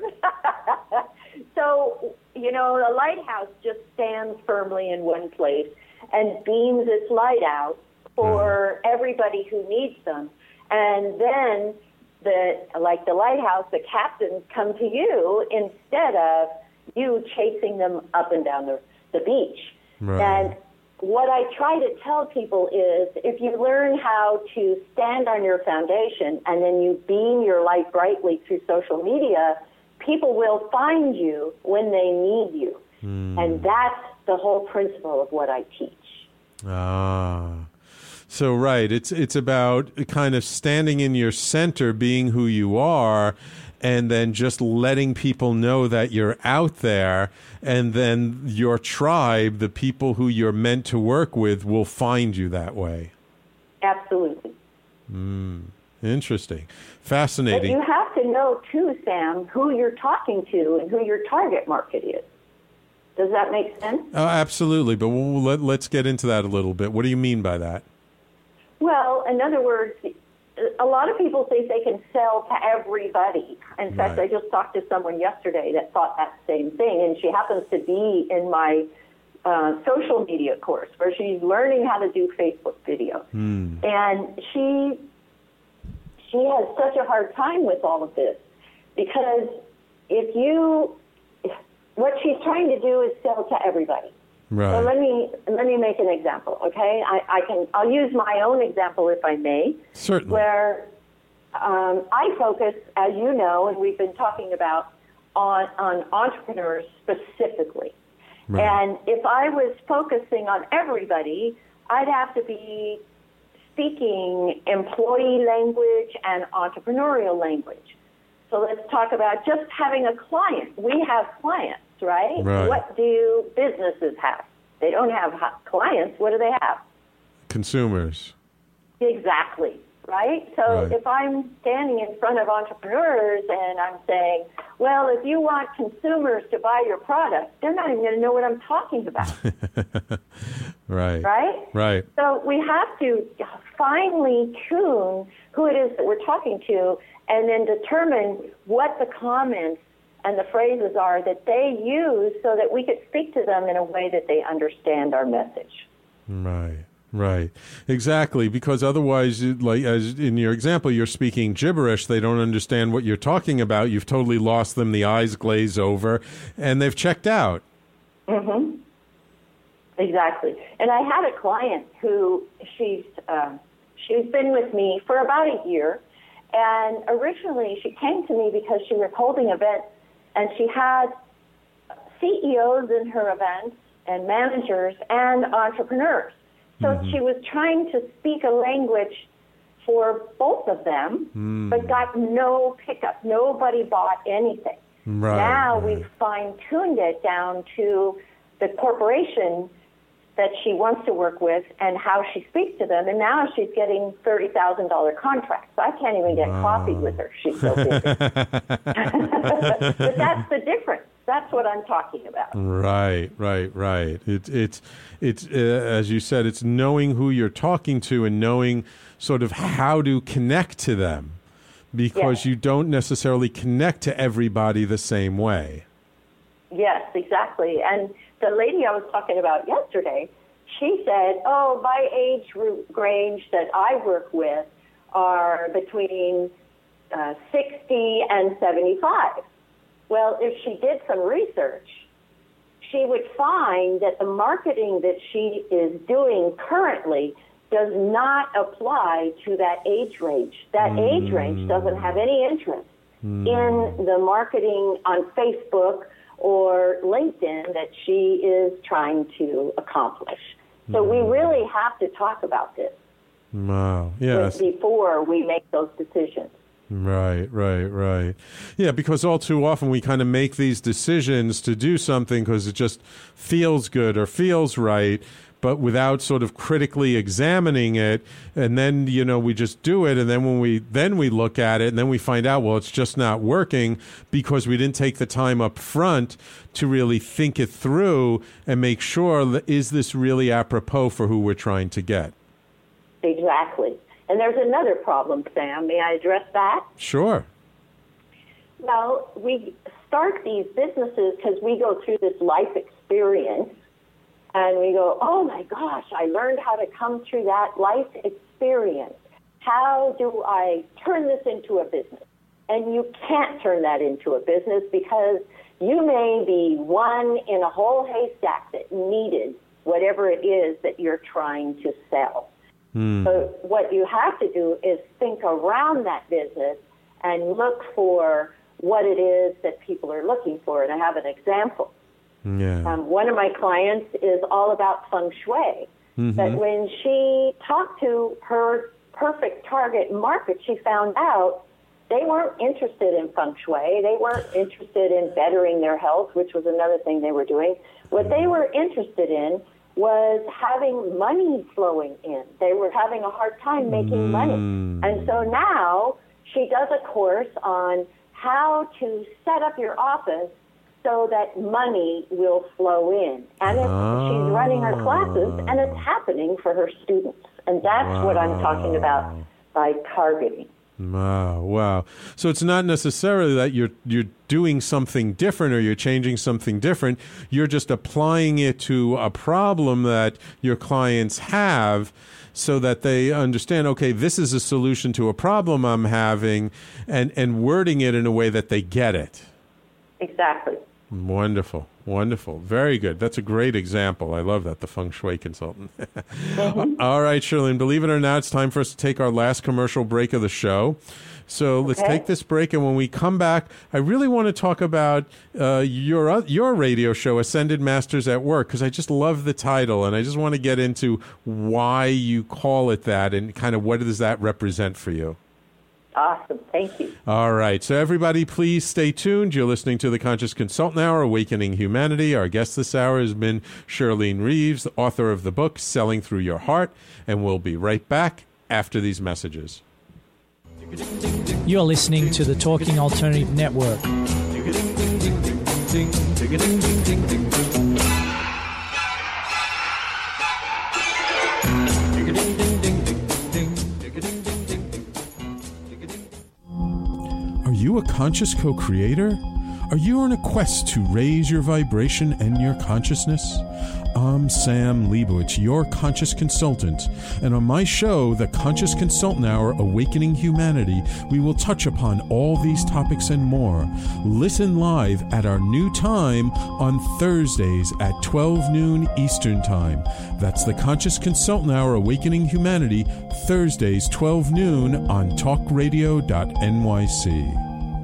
Speaker 5: So, the lighthouse just stands firmly in one place and beams its light out for everybody who needs them. And then, like the lighthouse, the captains come to you instead of you chasing them up and down the beach. And what I try to tell people is if you learn how to stand on your foundation and then you beam your light brightly through social media, people will find you when they need you. And that's the whole principle of what I teach.
Speaker 4: So, right, it's about kind of standing in your center, being who you are, and then just letting people know that you're out there, and then your tribe, the people who you're meant to work with, will find you that way.
Speaker 5: Absolutely.
Speaker 4: Interesting. Fascinating.
Speaker 5: But you have to know, too, Sam, who you're talking to and who your target market is. Does that make sense?
Speaker 4: Oh, absolutely. But let's get into that a little bit. What do you mean by that?
Speaker 5: Well, in other words, a lot of people think they can sell to everybody. In fact, I just talked to someone yesterday that thought that same thing, and she happens to be in my social media course where she's learning how to do Facebook video. And she has such a hard time with all of this because what she's trying to do is sell to everybody.
Speaker 4: Right.
Speaker 5: So let me make an example, okay? I'll use my own example if I may.
Speaker 4: Certainly.
Speaker 5: Where I focus, as you know, and we've been talking about on entrepreneurs specifically. Right. And if I was focusing on everybody, I'd have to be speaking employee language and entrepreneurial language. So let's talk about just having a client. We have clients, right? What do businesses have? They don't have clients. What do they have?
Speaker 4: Consumers.
Speaker 5: Exactly, right? So if I'm standing in front of entrepreneurs and I'm saying, well, if you want consumers to buy your product, they're not even going to know what I'm talking about. Right? So we have to finely tune who it is that we're talking to and then determine what the comments and the phrases are that they use so that we could speak to them in a way that they understand our message.
Speaker 4: Right. Exactly. Because otherwise, like as in your example, you're speaking gibberish. They don't understand what you're talking about. You've totally lost them. The eyes glaze over and they've checked out.
Speaker 5: Mm-hmm. Exactly. And I had a client who she's been with me for about a year. And originally she came to me because she was holding events and she had CEOs in her events and managers and entrepreneurs. So she was trying to speak a language for both of them, but got no pickup. Nobody bought anything. Now we've fine-tuned it down to the corporation that she wants to work with and how she speaks to them. And now she's getting $30,000 contracts. I can't even get coffee with her. She's so busy. But that's the difference. That's what I'm talking about.
Speaker 4: Right. It's as you said, it's knowing who you're talking to and knowing sort of how to connect to them, because you don't necessarily connect to everybody the same way.
Speaker 5: Yes, exactly. And the lady I was talking about yesterday, she said, my age range that I work with are between 60 and 75. Well, if she did some research, she would find that the marketing that she is doing currently does not apply to that age range. That age range doesn't have any interest in the marketing on Facebook or LinkedIn that she is trying to accomplish. So we really have to talk about this before we make those decisions.
Speaker 4: Right. Yeah, because all too often we kind of make these decisions to do something because it just feels good or feels right, but without sort of critically examining it. And then, we just do it. And then when we look at it and then we find out, well, it's just not working because we didn't take the time up front to really think it through and make sure, is this really apropos for who we're trying to get?
Speaker 5: Exactly. And there's another problem, Sam. May I address that?
Speaker 4: Sure.
Speaker 5: Well, we start these businesses because we go through this life experience and we go, oh my gosh, I learned how to come through that life experience. How do I turn this into a business? And you can't turn that into a business because you may be one in a whole haystack that needed whatever it is that you're trying to sell. So what you have to do is think around that business and look for what it is that people are looking for. And I have an example. One of my clients is all about feng shui. But when she talked to her perfect target market, she found out they weren't interested in feng shui. They weren't interested in bettering their health, which was another thing they were doing. What they were interested in was having money flowing in. They were having a hard time making money. And so now she does a course on how to set up your office so that money will flow in. And she's running her classes, and it's happening for her students. And that's what I'm talking about by targeting.
Speaker 4: Wow. So it's not necessarily that you're doing something different or you're changing something different. You're just applying it to a problem that your clients have so that they understand, okay, this is a solution to a problem I'm having, and wording it in a way that they get it.
Speaker 5: Exactly.
Speaker 4: Wonderful. Wonderful. Very good. That's a great example. I love that, the feng shui consultant. All right, Shirlene, believe it or not, it's time for us to take our last commercial break of the show. So let's take this break, and when we come back, I really want to talk about your radio show, Ascended Masters at Work, because I just love the title, and I just want to get into why you call it that and kind of what does that represent for you.
Speaker 5: Awesome. Thank you.
Speaker 4: All right. So everybody, please stay tuned. You're listening to the Conscious Consultant Hour, Awakening Humanity. Our guest this hour has been Shirlene Reeves, the author of the book, Selling Through Your Heart. And we'll be right back after these messages.
Speaker 6: You're listening to the Talking Alternative Network.
Speaker 4: Are you a conscious co-creator? Are you on a quest to raise your vibration and your consciousness? I'm Sam Leibowitz, your conscious consultant, and on my show, The Conscious Consultant Hour, Awakening Humanity, we will touch upon all these topics and more. Listen live at our new time on Thursdays at 12 noon Eastern Time. That's The Conscious Consultant Hour, Awakening Humanity, Thursdays 12 noon on talkradio.nyc.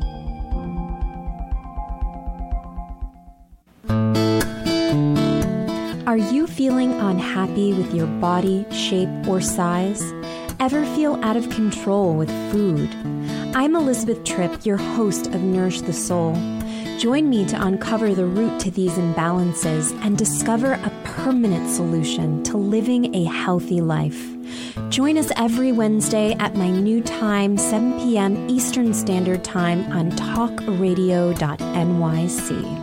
Speaker 12: Are you feeling unhappy with your body, shape, or size? Ever feel out of control with food? I'm Elizabeth Tripp, your host of Nourish the Soul. Join me to uncover the root to these imbalances and discover a permanent solution to living a healthy life. Join us every Wednesday at my new time, 7 p.m. Eastern Standard Time on talkradio.nyc.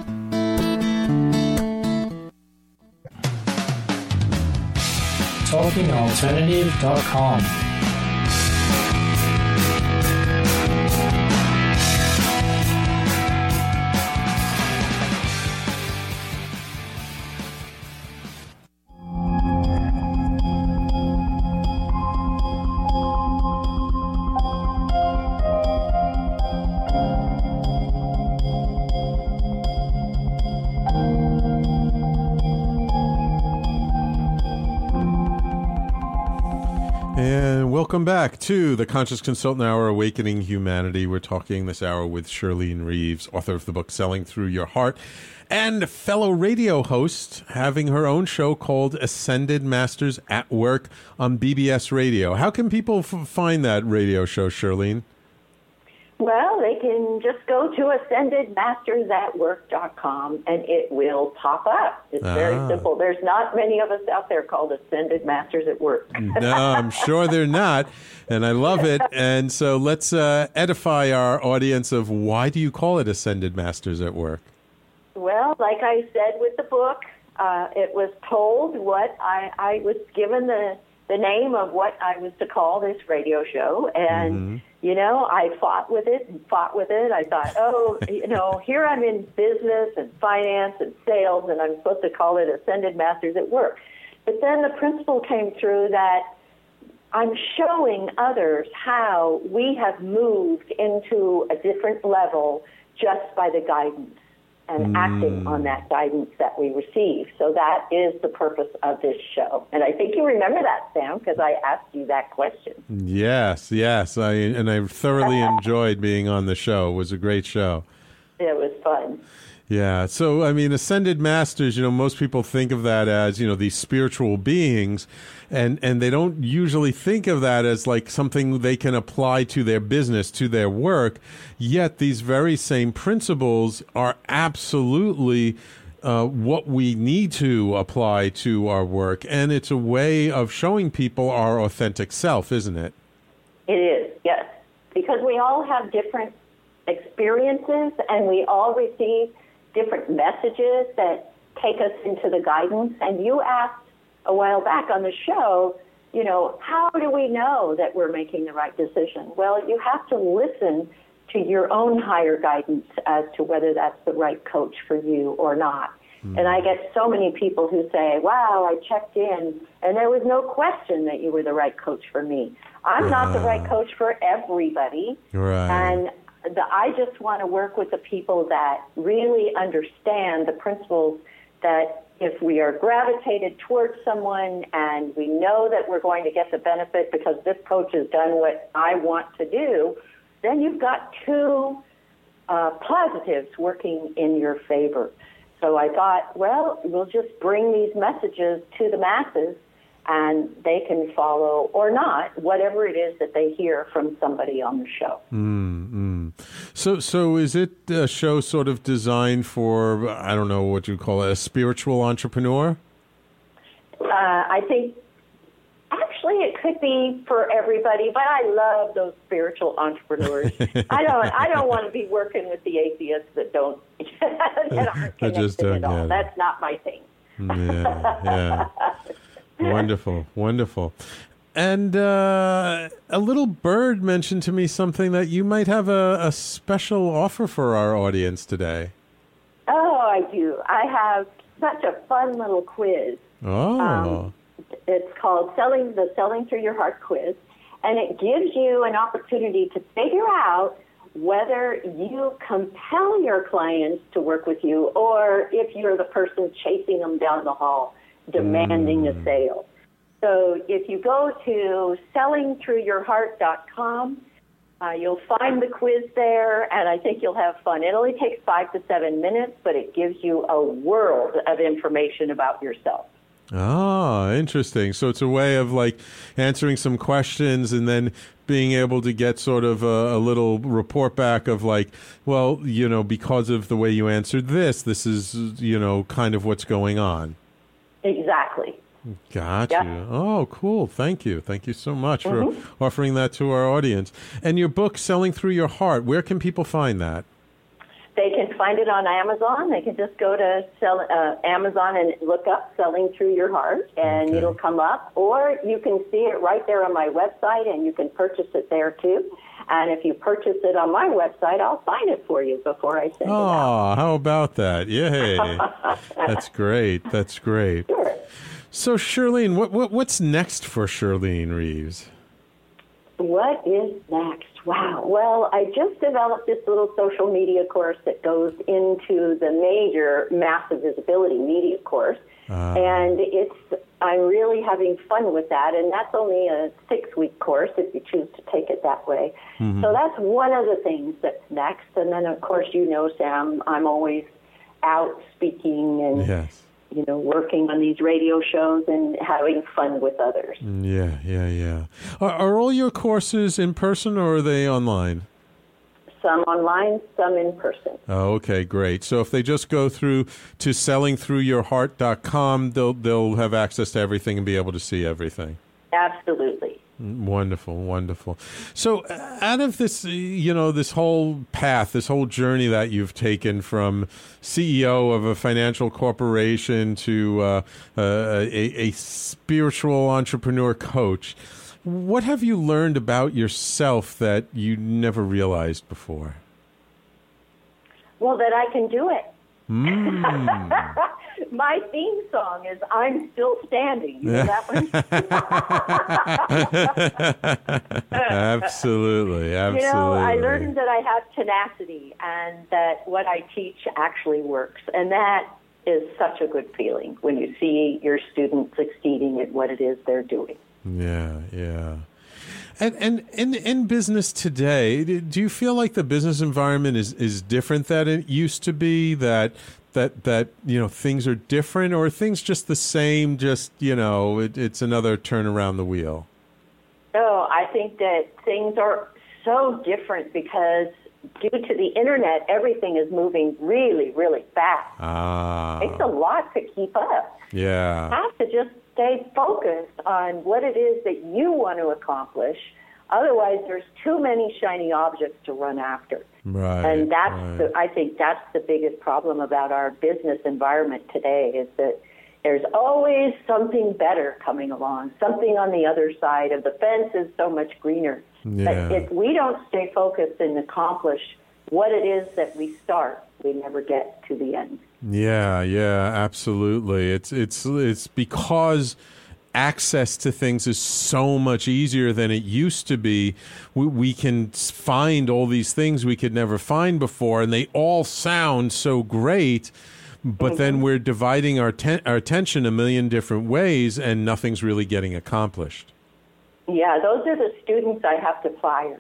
Speaker 6: TalkingAlternative.com.
Speaker 4: Welcome back to the Conscious Consultant Hour, Awakening Humanity. We're talking this hour with Shirlene Reeves, author of the book Selling Through Your Heart, and fellow radio host having her own show called Ascended Masters at Work on BBS Radio. How can people find that radio show, Shirlene?
Speaker 5: Well, they can just go to ascendedmastersatwork.com and it will pop up. It's very simple. There's not many of us out there called Ascended Masters at Work.
Speaker 4: No, I'm sure they're not, and I love it. And so let's edify our audience of why do you call it Ascended Masters at Work?
Speaker 5: Well, like I said with the book, it was told what I was given the name of what I was to call this radio show, and you know, I fought with it. I thought, here I'm in business and finance and sales, and I'm supposed to call it Ascended Masters at Work. But then the principle came through that I'm showing others how we have moved into a different level just by the guidance and acting on that guidance that we receive. So that is the purpose of this show. And I think you remember that, Sam, because I asked you that question.
Speaker 4: Yes. I thoroughly enjoyed being on the show. It was a great show.
Speaker 5: It was fun.
Speaker 4: Yeah. So, I mean, Ascended Masters, most people think of that as, these spiritual beings, and they don't usually think of that as like something they can apply to their business, to their work. Yet these very same principles are absolutely what we need to apply to our work. And it's a way of showing people our authentic self, isn't it?
Speaker 5: It is, yes. Because we all have different experiences and we all receive different messages that take us into the guidance. And you asked a while back on the show, how do we know that we're making the right decision? Well, you have to listen to your own higher guidance as to whether that's the right coach for you or not. And I get so many people who say, wow, I checked in and there was no question that you were the right coach for me. I'm not the right coach for everybody.
Speaker 4: Right.
Speaker 5: And I just want to work with the people that really understand the principles that if we are gravitated towards someone and we know that we're going to get the benefit because this coach has done what I want to do, then you've got two positives working in your favor. So I thought, well, we'll just bring these messages to the masses and they can follow or not whatever it is that they hear from somebody on the show.
Speaker 4: So is it a show sort of designed for, I don't know what you call it, a spiritual entrepreneur?
Speaker 5: I think actually it could be for everybody, but I love those spiritual entrepreneurs. I don't want to be working with the atheists that aren't connected at all. That's not my thing.
Speaker 4: Yeah. Wonderful. And a little bird mentioned to me something that you might have a special offer for our audience today.
Speaker 5: Oh, I do. I have such a fun little quiz.
Speaker 4: Oh.
Speaker 5: It's called Selling Through Your Heart quiz, and it gives you an opportunity to figure out whether you compel your clients to work with you or if you're the person chasing them down the hall, demanding a sale. So if you go to sellingthroughyourheart.com, you'll find the quiz there, and I think you'll have fun. It only takes 5 to 7 minutes, but it gives you a world of information about yourself.
Speaker 4: Ah, interesting. So it's a way of like answering some questions and then being able to get sort of a little report back of like, well, because of the way you answered this is, kind of what's going on.
Speaker 5: Exactly.
Speaker 4: Gotcha.
Speaker 5: Yep.
Speaker 4: Oh, cool. Thank you. Thank you so much for offering that to our audience. And your book, Selling Through Your Heart, where can people find that?
Speaker 5: They can find it on Amazon. They can just go to Amazon and look up Selling Through Your Heart, and it'll come up. Or you can see it right there on my website, and you can purchase it there, too. And if you purchase it on my website, I'll sign it for you before I send it out.
Speaker 4: Oh, how about that? Yay. That's great.
Speaker 5: Sure.
Speaker 4: So, Shirlene, what's next for Shirlene Reeves?
Speaker 5: What is next? Wow. Well, I just developed this little social media course that goes into the major massive visibility media course. And I'm really having fun with that. And that's only a 6-week course if you choose to take it that way. Mm-hmm. So that's one of the things that's next. And then, of course, Sam, I'm always out speaking and
Speaker 4: yes.
Speaker 5: Working on these radio shows and having fun with others.
Speaker 4: Yeah. Are all your courses in person or are they online?
Speaker 5: Some online, some in person.
Speaker 4: Oh, okay, great. So if they just go through to sellingthroughyourheart.com, they'll have access to everything and be able to see everything.
Speaker 5: Absolutely.
Speaker 4: Wonderful. So out of this, this whole path, this whole journey that you've taken from CEO of a financial corporation to a spiritual entrepreneur coach, what have you learned about yourself that you never realized before?
Speaker 5: Well, that I can do it. My theme song is "I'm Still Standing." You know that one?
Speaker 4: Absolutely.
Speaker 5: I learned that I have tenacity and that what I teach actually works. And that is such a good feeling when you see your students succeeding at what it is they're doing.
Speaker 4: Yeah. And in business today, do you feel like the business environment is different than it used to be? That things are different, or are things just the same? Just it's another turn around the wheel.
Speaker 5: No, I think that things are so different because due to the internet, everything is moving really, really fast. It takes a lot to keep up.
Speaker 4: Yeah,
Speaker 5: you have to just stay focused on what it is that you want to accomplish. Otherwise, there's too many shiny objects to run after.
Speaker 4: Right.
Speaker 5: And I think that's the biggest problem about our business environment today is that there's always something better coming along. Something on the other side of the fence is so much greener.
Speaker 4: Yeah.
Speaker 5: But if we don't stay focused and accomplish what it is that we start, we never get to the end.
Speaker 4: Yeah, absolutely. It's because access to things is so much easier than it used to be. We can find all these things we could never find before, and they all sound so great, but then we're dividing our attention a million different ways, and nothing's really getting accomplished.
Speaker 5: Yeah, those are the students I have to fire.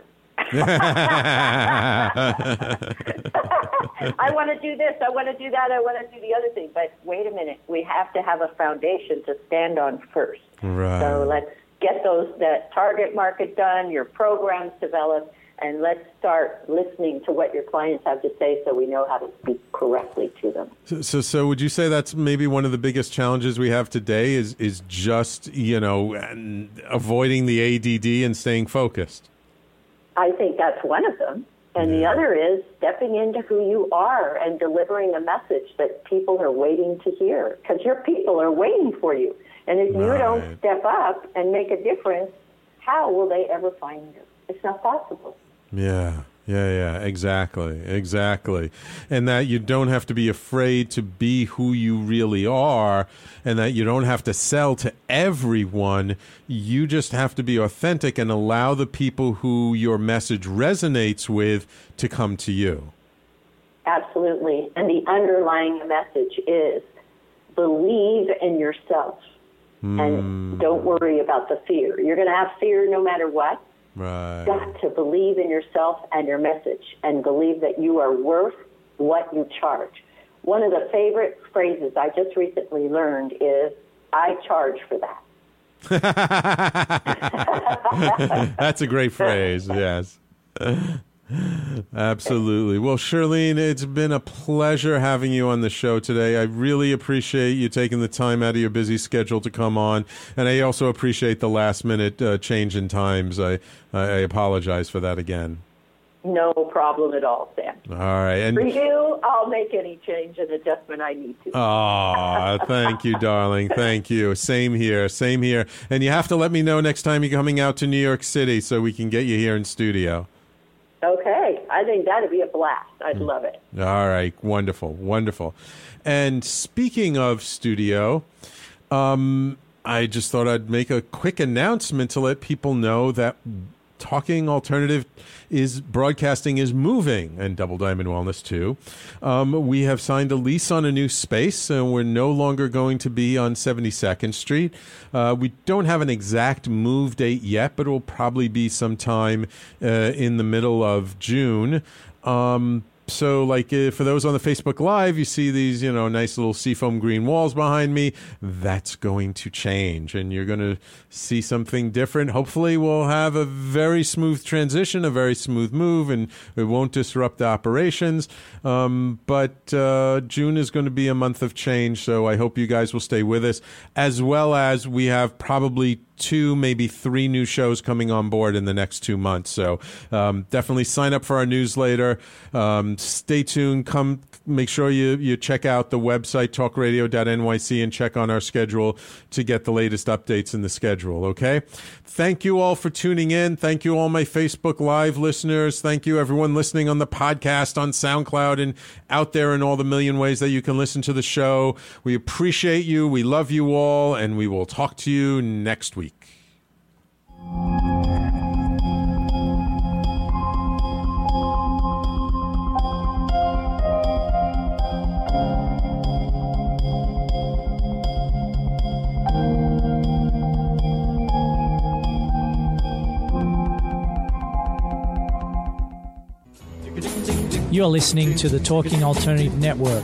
Speaker 5: I want to do this, I want to do that, I want to do the other thing. But wait a minute, we have to have a foundation to stand on first.
Speaker 4: Right.
Speaker 5: So let's get that target market done, your programs developed, and let's start listening to what your clients have to say so we know how to speak correctly to them.
Speaker 4: So would you say that's maybe one of the biggest challenges we have today is just, avoiding the ADD and staying focused?
Speaker 5: I think that's one of them. And the other is stepping into who you are and delivering a message that people are waiting to hear, because your people are waiting for you. And if you don't step up and make a difference, how will they ever find you? It's not possible.
Speaker 4: Yeah, exactly. And that you don't have to be afraid to be who you really are, and that you don't have to sell to everyone. You just have to be authentic and allow the people who your message resonates with to come to you.
Speaker 5: Absolutely. And the underlying message is believe in yourself and don't worry about the fear. You're going to have fear no matter what.
Speaker 4: Right.
Speaker 5: You've got to believe in yourself and your message and believe that you are worth what you charge. One of the favorite phrases I just recently learned is, I charge for that.
Speaker 4: That's a great phrase, yes. Absolutely. Well, Shirlene, it's been a pleasure having you on the show today. I really appreciate you taking the time out of your busy schedule to come on, and I also appreciate the last-minute change in times. I apologize for that again.
Speaker 5: No problem at all, Sam.
Speaker 4: All right. And
Speaker 5: for you, I'll make any change and adjustment I need to.
Speaker 4: Oh, thank you, darling. Thank you. Same here. And you have to let me know next time you're coming out to New York City so we can get you here in studio.
Speaker 5: Okay. I think that'd be a blast. I'd love it.
Speaker 4: All right. Wonderful. And speaking of studio, I just thought I'd make a quick announcement to let people know that Talking Alternative broadcasting is moving, and Double Diamond Wellness too. We have signed a lease on a new space, and we're no longer going to be on 72nd Street. We don't have an exact move date yet, but it will probably be sometime in the middle of June. So, like, for those on the Facebook Live, you see these, nice little seafoam green walls behind me. That's going to change, and you're going to see something different. Hopefully, we'll have a very smooth transition, a very smooth move, and it won't disrupt the operations. But June is going to be a month of change, so I hope you guys will stay with us, as well as we have probably 2, maybe 3 new shows coming on board in the next 2 months. So definitely sign up for our newsletter. Stay tuned. Come, make sure you check out the website, talkradio.nyc, and check on our schedule to get the latest updates in the schedule, okay? Thank you all for tuning in. Thank you all my Facebook Live listeners. Thank you everyone listening on the podcast, on SoundCloud, and out there in all the million ways that you can listen to the show. We appreciate you. We love you all, and we will talk to you next week.
Speaker 6: You're listening to the Talking Alternative Network.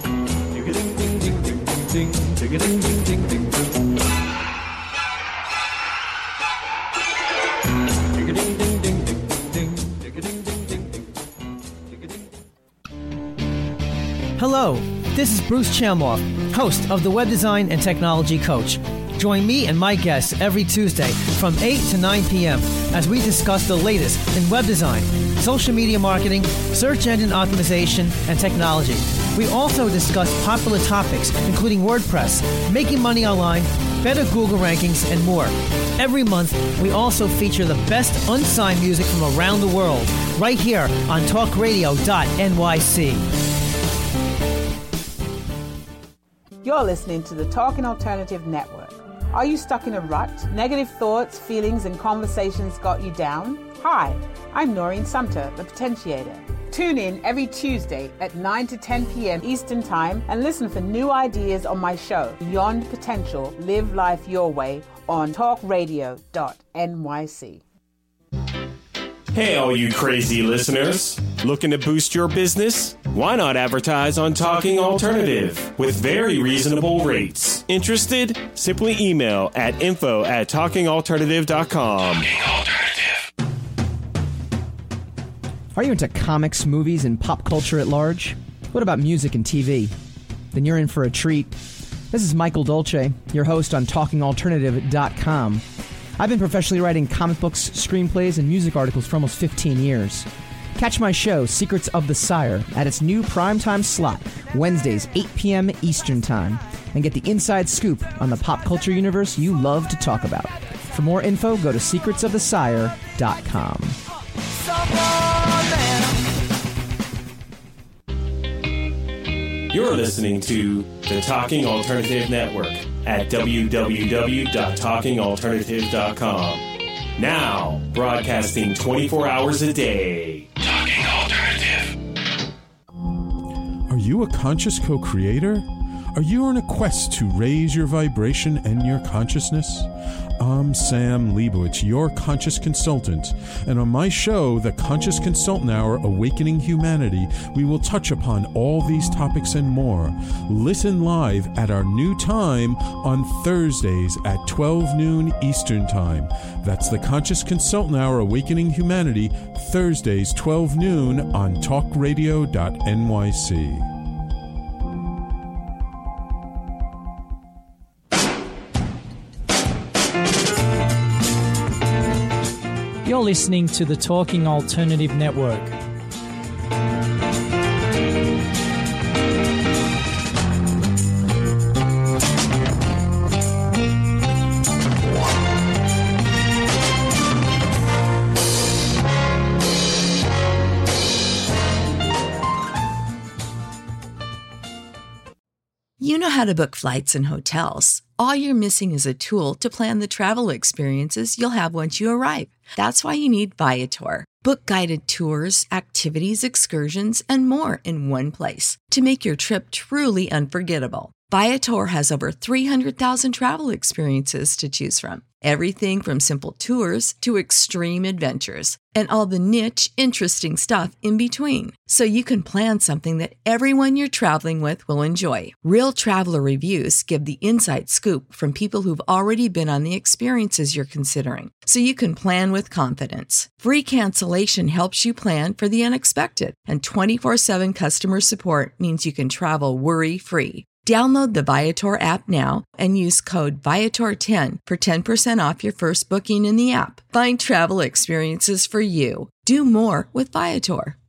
Speaker 13: Hello, this is Bruce Chamoff, host of the Web Design and Technology Coach. Join me and my guests every Tuesday from 8 to 9 p.m. as we discuss the latest in web design, social media marketing, search engine optimization, and technology. We also discuss popular topics, including WordPress, making money online, better Google rankings, and more. Every month, we also feature the best unsigned music from around the world, right here on talkradio.nyc.
Speaker 7: You're listening to the Talking Alternative Network. Are you stuck in a rut? Negative thoughts, feelings, and conversations got you down? Hi, I'm Noreen Sumter, the Potentiator. Tune in every Tuesday at 9 to 10 p.m. Eastern Time and listen for new ideas on my show, Beyond Potential, Live Life Your Way, on talkradio.nyc.
Speaker 14: Hey, all you crazy listeners. Looking to boost your business? Why not advertise on Talking Alternative with very reasonable rates? Interested? Simply email at info@talkingalternative.com. Talking Alternative.
Speaker 11: Are you into comics, movies, and pop culture at large? What about music and TV? Then you're in for a treat. This is Michael Dolce, your host on talkingalternative.com. I've been professionally writing comic books, screenplays, and music articles for almost 15 years. Catch my show, Secrets of the Sire, at its new primetime slot, Wednesdays, 8 p.m. Eastern Time, and get the inside scoop on the pop culture universe you love to talk about. For more info, go to secretsofthesire.com.
Speaker 14: You're listening to the Talking Alternative Network at www.talkingalternative.com. Now, broadcasting 24 hours a day. Talking Alternative.
Speaker 4: Are you a conscious co-creator? Are you on a quest to raise your vibration and your consciousness? I'm Sam Leibowitz, your conscious consultant, and on my show, The Conscious Consultant Hour, Awakening Humanity, we will touch upon all these topics and more. Listen live at our new time on Thursdays at 12 noon Eastern Time. That's The Conscious Consultant Hour, Awakening Humanity, Thursdays 12 noon on talkradio.nyc.
Speaker 6: You're listening to the Talking Alternative Network.
Speaker 15: You know how to book flights and hotels. All you're missing is a tool to plan the travel experiences you'll have once you arrive. That's why you need Viator. Book guided tours, activities, excursions, and more in one place to make your trip truly unforgettable. Viator has over 300,000 travel experiences to choose from. Everything from simple tours to extreme adventures and all the niche, interesting stuff in between. So you can plan something that everyone you're traveling with will enjoy. Real traveler reviews give the inside scoop from people who've already been on the experiences you're considering. So you can plan with confidence. Free cancellation helps you plan for the unexpected. And 24/7 customer support means you can travel worry-free. Download the Viator app now and use code Viator10 for 10% off your first booking in the app. Find travel experiences for you. Do more with Viator.